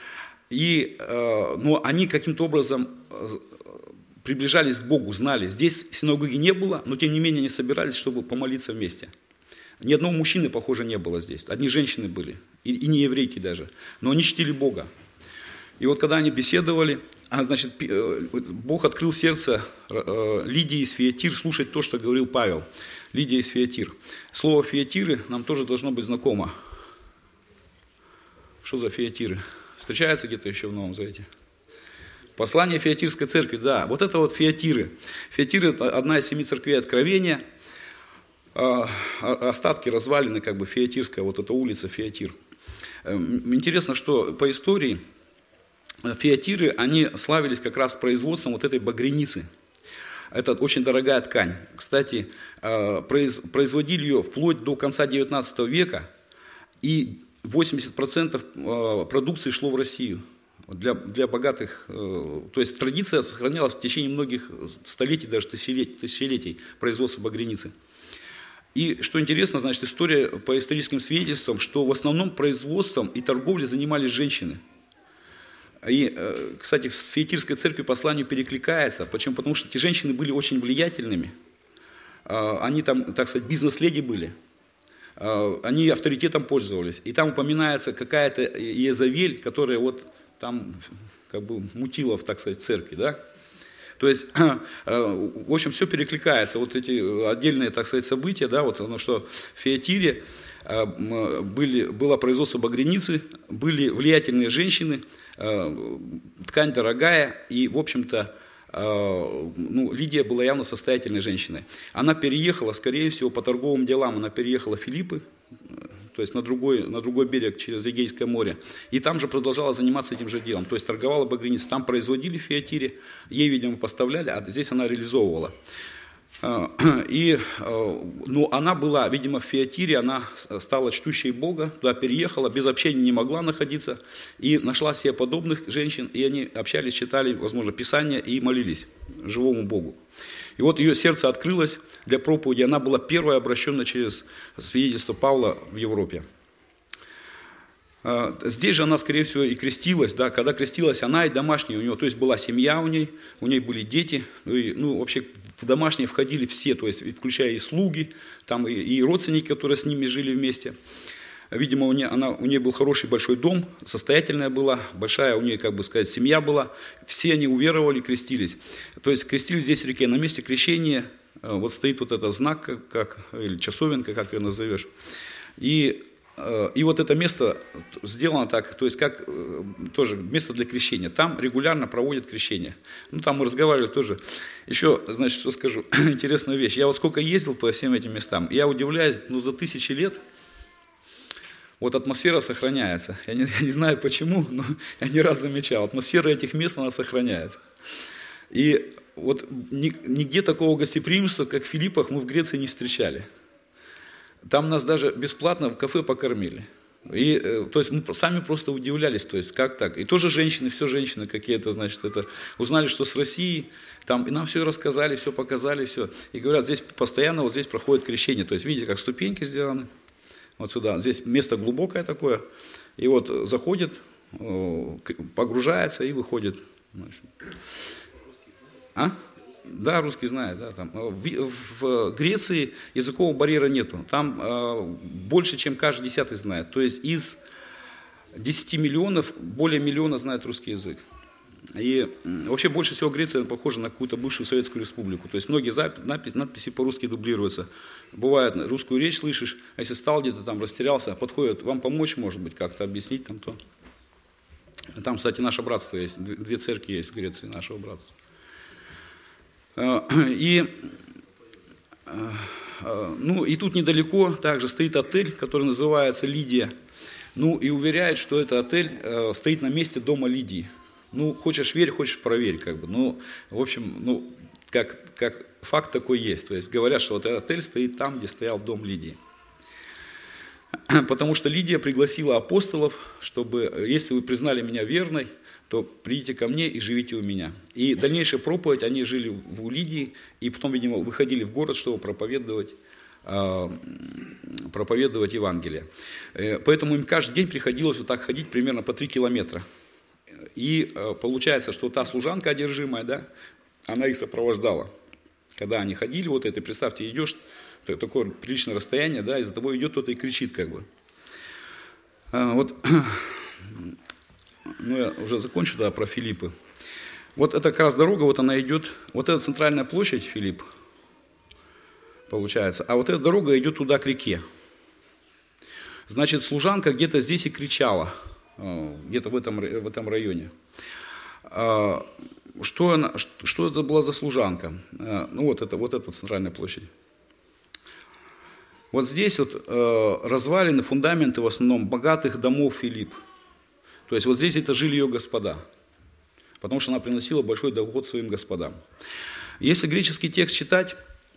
Но они каким-то образом приближались к Богу, знали. Здесь синагоги не было, но тем не менее они собирались, чтобы помолиться вместе. Ни одного мужчины, похоже, не было здесь. Одни женщины были, и не еврейки даже. Но они чтили Бога. И вот когда они беседовали, Бог открыл сердце Лидии из Фиатир слушать то, что говорил Павел. Лидия из Фиатир. Слово Фиатиры нам тоже должно быть знакомо. Что за Фиатиры? Встречается где-то еще в Новом Завете? Послание Фиатирской церкви, да. Вот это вот Фиатиры. Фиатиры – это одна из 7 церквей Откровения. Остатки развалины, как бы Фиатирская, вот эта улица Фиатир. Интересно, что по истории Фиатиры, они славились как раз производством вот этой багряницы. Это очень дорогая ткань. Кстати, производили ее вплоть до конца 19 века, и 80% продукции шло в Россию. Для богатых, то есть традиция сохранялась в течение многих столетий, даже тысячелетий производства багряницы. И что интересно, значит, история по историческим свидетельствам, что в основном производством и торговлей занимались женщины. И, кстати, в Фиатирской церкви посланию перекликается. Почему? Потому что эти женщины были очень влиятельными. Они там, так сказать, бизнес-леди были. Они авторитетом пользовались. И там упоминается какая-то Иезавель, которая вот там как бы мутила, так сказать, в церкви, да? То есть, в общем, все перекликается. Вот эти отдельные, так сказать, события, да, вот оно, что в Фиатире было производство багряницы, были влиятельные женщины, ткань дорогая, и, в общем-то, Лидия была явно состоятельной женщиной. Она переехала, скорее всего, по торговым делам, она переехала в Филиппы, то есть на другой берег через Эгейское море, и там же продолжала заниматься этим же делом, то есть торговала багряницей. Там производили в Фиатире, ей, видимо, поставляли, а здесь она реализовывала. Но она была, видимо, в Фиатире, она стала чтущей Бога, туда переехала, без общения не могла находиться, и нашла себе подобных женщин, и они общались, читали, возможно, Писания и молились живому Богу. И вот ее сердце открылось для проповеди, она была первой обращенной через свидетельство Павла в Европе. Здесь же она, скорее всего, и крестилась, да, когда крестилась она и домашняя у нее, то есть была семья у ней были дети, и, вообще в домашние входили все, то есть включая и слуги, там и родственники, которые с ними жили вместе. Видимо, у нее был хороший большой дом, состоятельная была, большая у нее, как бы сказать, семья была, все они уверовали, крестились. То есть крестились здесь в реке, на месте крещения вот стоит вот этот знак, или часовенка, как ее назовешь, и вот это место сделано так, то есть как тоже место для крещения. Там регулярно проводят крещение. Там мы разговаривали тоже. Еще, значит, что скажу, интересная вещь. Я вот сколько ездил по всем этим местам, я удивляюсь, за 1000 лет вот атмосфера сохраняется. Я не знаю почему, но я не раз замечал. Атмосфера этих мест, она сохраняется. И вот нигде такого гостеприимства, как в Филиппах, мы в Греции не встречали. Там нас даже бесплатно в кафе покормили. И, то есть мы сами просто удивлялись, то есть как так. И тоже все женщины какие-то, значит, узнали, что с России, там, и нам все рассказали, все показали, все. И говорят, здесь постоянно вот здесь проходит крещение. То есть видите, как ступеньки сделаны. Вот сюда. Здесь место глубокое такое. И вот заходит, погружается и выходит. Да, русский знает. Да, там. В Греции языкового барьера нету. Там больше, чем каждый 10-й знает. То есть из 10 миллионов, более миллиона знает русский язык. И вообще больше всего Греция похожа на какую-то бывшую Советскую Республику. То есть многие надписи по-русски дублируются. Бывает, русскую речь слышишь, а если стал где-то там, растерялся, подходят, вам помочь, может быть, как-то объяснить там то. Там, кстати, наше братство есть, 2 церкви есть в Греции нашего братства. И тут недалеко также стоит отель, который называется «Лидия». И уверяет, что этот отель стоит на месте дома Лидии. Хочешь верь, хочешь проверь, как бы. В общем, как факт такой есть. То есть говорят, что вот этот отель стоит там, где стоял дом Лидии. Потому что Лидия пригласила апостолов, чтобы, если вы признали меня верной, то придите ко мне и живите у меня. И дальнейшая проповедь, они жили у Лидии, и потом, видимо, выходили в город, чтобы проповедовать Евангелие. Поэтому им каждый день приходилось вот так ходить примерно по 3 километра. И получается, что та служанка одержимая, да, она их сопровождала. Когда они ходили, вот это, представьте, идешь, такое приличное расстояние, да, и за тобой идет кто-то и кричит как бы. Вот, ну я уже закончу, да, про Филиппы. Вот эта как раз дорога, вот она идет, вот эта центральная площадь, Филипп, получается, а вот эта дорога идет туда к реке. Значит, служанка где-то здесь и кричала, где-то в этом районе. Что это была за служанка? Ну вот эта центральная площадь. Вот здесь вот развалины, фундаменты в основном богатых домов Филипп. То есть вот здесь это жили ее господа, потому что она приносила большой доход своим господам. Если греческий текст читать,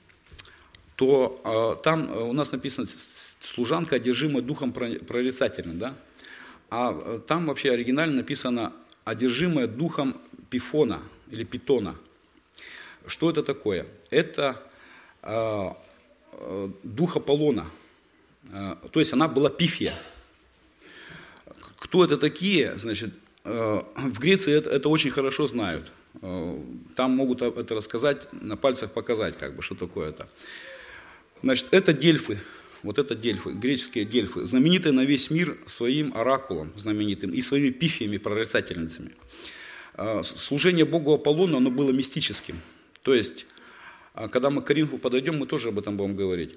то там у нас написано «служанка, одержимая духом прорицательным», да? А там вообще оригинально написано «одержимая духом Пифона» или Питона. Что это такое? Это дух Аполлона. То есть она была Пифия. Кто это такие? Значит, в Греции это очень хорошо знают. Там могут это рассказать, на пальцах показать, как бы, что такое это. Значит, это Дельфы. Вот это Дельфы, греческие Дельфы, знаменитые на весь мир своим оракулом знаменитым и своими пифиями, прорицательницами. Служение Богу Аполлону, оно было мистическим. То есть, когда мы к Коринфу подойдем, мы тоже об этом будем говорить.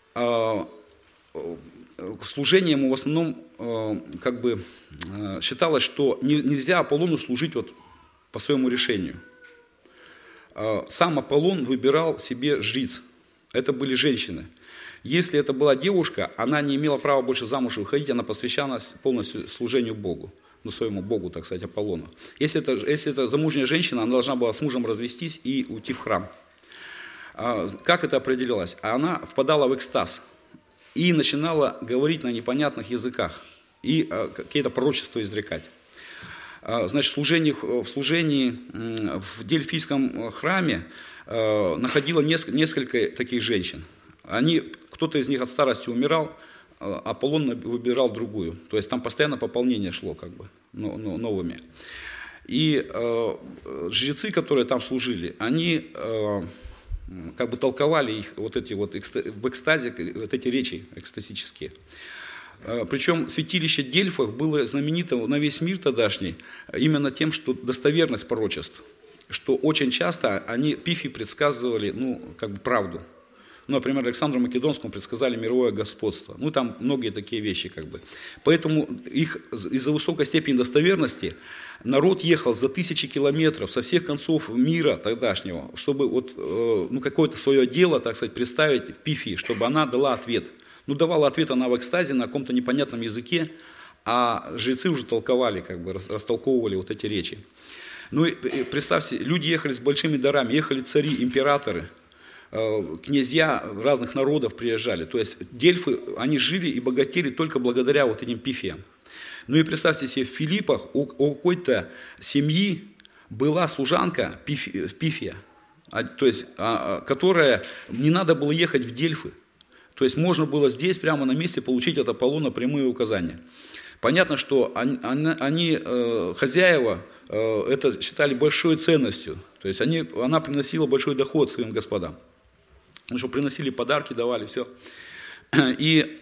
Служение ему в основном как бы считалось, что нельзя Аполлону служить вот по своему решению. Сам Аполлон выбирал себе жриц. Это были женщины. Если это была девушка, она не имела права больше замуж выходить, она посвящалась полностью служению Богу, ну, своему Богу, так сказать, Аполлону. Если это замужняя женщина, она должна была с мужем развестись и уйти в храм. Как это определялось? Она впадала в экстаз и начинала говорить на непонятных языках и какие-то пророчества изрекать. Значит, в служении в Дельфийском храме находило несколько таких женщин. Кто-то из них от старости умирал, Аполлон выбирал другую. То есть там постоянно пополнение шло как бы новыми. И жрецы, которые там служили, они как бы толковали их вот эти вот в экстазе, вот эти речи экстатические. Причем святилище Дельфов было знаменито на весь мир тогдашний именно тем, что достоверность пророчеств, что очень часто пифи предсказывали, как бы правду. Например, Александру Македонскому предсказали мировое господство. Там многие такие вещи как бы. Поэтому из-за высокой степени достоверности народ ехал за тысячи километров со всех концов мира тогдашнего, чтобы какое-то свое дело, так сказать, представить в пифии, чтобы она дала ответ. Давала ответ она в экстазе на каком-то непонятном языке, а жрецы уже толковали, как бы растолковывали вот эти речи. И представьте, люди ехали с большими дарами, ехали цари, императоры, князья разных народов приезжали. То есть Дельфы, они жили и богатели только благодаря вот этим пифиям. И представьте себе, в Филиппах у какой-то семьи была служанка пифия, то есть, которая не надо было ехать в Дельфы. То есть можно было здесь прямо на месте получить от Аполлона прямые указания. Понятно, что они хозяева, это считали большой ценностью. То есть она приносила большой доход своим господам. Что приносили подарки, давали, все. И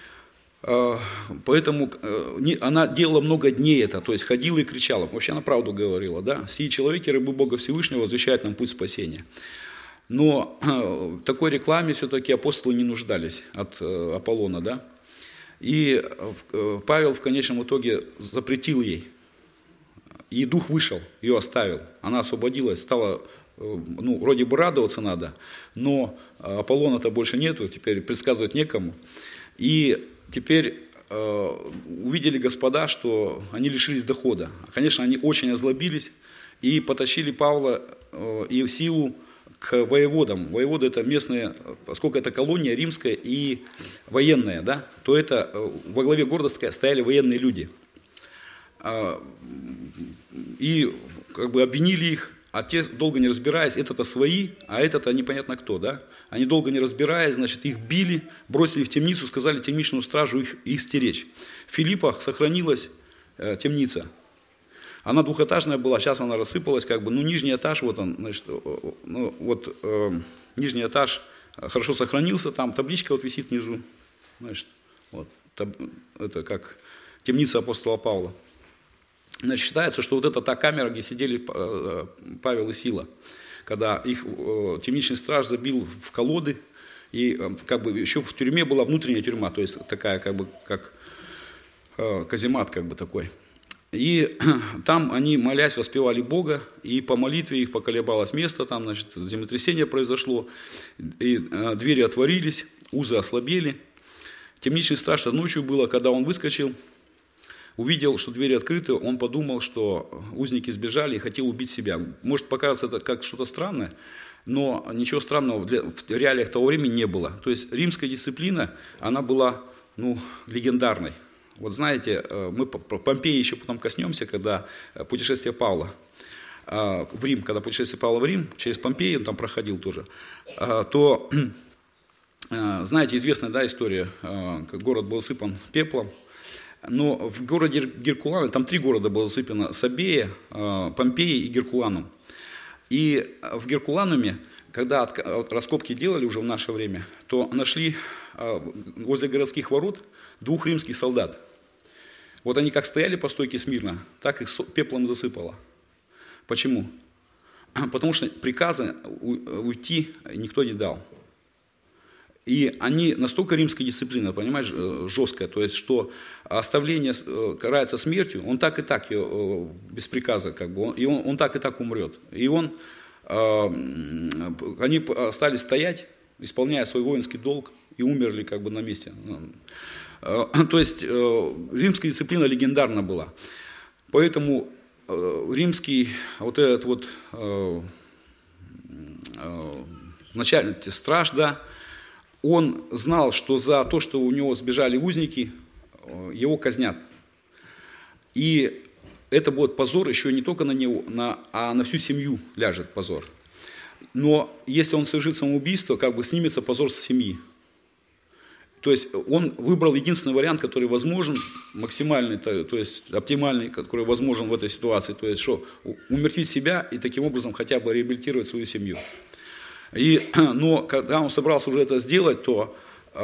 поэтому она делала много дней это, то есть ходила и кричала. Вообще она правду говорила, да. «Сии человеки, рабы Бога Всевышнего, возвещают нам путь спасения». Но в такой рекламе все-таки апостолы не нуждались от Аполлона, да. И Павел в конечном итоге запретил ей. И дух вышел, ее оставил. Она освободилась, стала, вроде бы радоваться надо, но Аполлона-то больше нету, теперь предсказывать некому. И теперь увидели господа, что они лишились дохода. Конечно, они очень озлобились и потащили Павла и Силу к воеводам. Воеводы — это местные, поскольку это колония римская и военная, да, то это во главе города стояли военные люди. И как бы обвинили их, а те, долго не разбираясь, это-то свои, а это-то непонятно кто, да. Они долго не разбираясь, значит, их били, бросили в темницу, сказали темничную стражу их стеречь. В Филиппах сохранилась темница. Она двухэтажная была, сейчас она рассыпалась, как бы, ну, нижний этаж, вот он, значит, ну, вот нижний этаж хорошо сохранился, там табличка вот висит внизу, значит, вот, это как темница апостола Павла. Значит, считается, что вот это та камера, где сидели Павел и Сила, когда их темничный страж забил в колоды, и как бы еще в тюрьме была внутренняя тюрьма, то есть такая как бы как каземат как бы такой. И там они, молясь, воспевали Бога, и по молитве их поколебалось место, там, значит, землетрясение произошло, и двери отворились, узы ослабели. Темничный страж ночью было, когда он выскочил, увидел, что двери открыты, он подумал, что узники сбежали и хотел убить себя. Может показаться это как что-то странное, но ничего странного в реалиях того времени не было. То есть римская дисциплина, она была, ну, легендарной. Вот знаете, мы Помпеи еще потом коснемся, когда путешествие Павла в Рим, когда путешествие Павла в Рим, через Помпеи, он там проходил тоже, то, знаете, известная, да, история, как город был засыпан пеплом, но в городе Геркуланум, там 3 города было засыпано: Сабея, Помпеи и Геркуланум. И в Геркулануме, когда раскопки делали уже в наше время, то нашли возле городских ворот 2 римских солдат. Вот они как стояли по стойке смирно, так их пеплом засыпало. Почему? Потому что приказа уйти никто не дал. И они настолько римская дисциплина, понимаешь, жесткая, то есть, что оставление карается смертью, он так и так без приказа, как бы, и он так и так умрет. И они стали стоять, исполняя свой воинский долг, и умерли как бы на месте. То есть римская дисциплина легендарна была. Поэтому римский вот этот вот начальник страж, да, он знал, что за то, что у него сбежали узники, его казнят. И это будет позор еще не только на него, а на всю семью ляжет позор. Но если он совершит самоубийство, как бы снимется позор с семьи. То есть он выбрал единственный вариант, который возможен, максимальный, то есть оптимальный, который возможен в этой ситуации. То есть что, умертвить себя и таким образом хотя бы реабилитировать свою семью. Но когда он собрался уже это сделать, то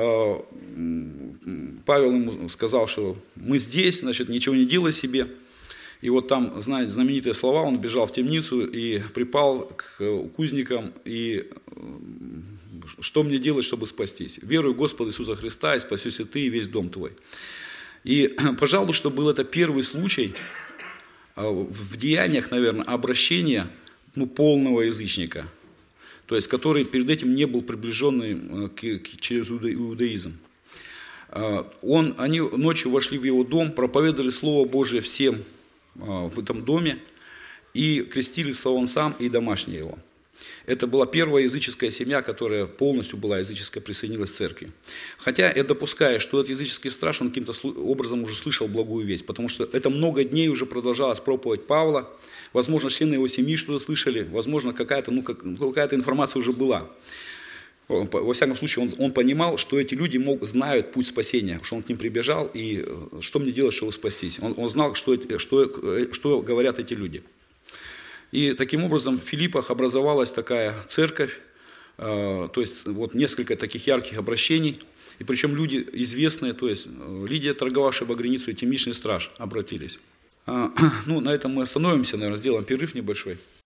Павел ему сказал, что мы здесь, значит, ничего не делай себе. И вот там, знаете, знаменитые слова, он бежал в темницу и припал к узникам, и что мне делать, чтобы спастись? Веруй в Господа Иисуса Христа, и спасешься ты и весь дом твой. И, пожалуй, что был это первый случай в деяниях, наверное, обращения полного язычника, то есть который перед этим не был приближенный через иудаизм. Они ночью вошли в его дом, проповедовали Слово Божие всем в этом доме и крестились он сам и домашние его. Это была первая языческая семья, которая полностью была языческая, присоединилась к церкви. Хотя я допускаю, что этот языческий страж, он каким-то образом уже слышал благую весть, потому что это много дней уже продолжалась проповедь Павла. Возможно, члены его семьи что-то слышали, возможно, какая-то информация уже была. Во всяком случае, он понимал, что эти люди знают путь спасения, что он к ним прибежал, и что мне делать, чтобы спастись. Он знал, что говорят эти люди. И таким образом в Филиппах образовалась такая церковь, то есть вот несколько таких ярких обращений, и причем люди известные, то есть Лидия, торговавшая багряницу, и темничный страж обратились. На этом мы остановимся, наверное, сделаем перерыв небольшой.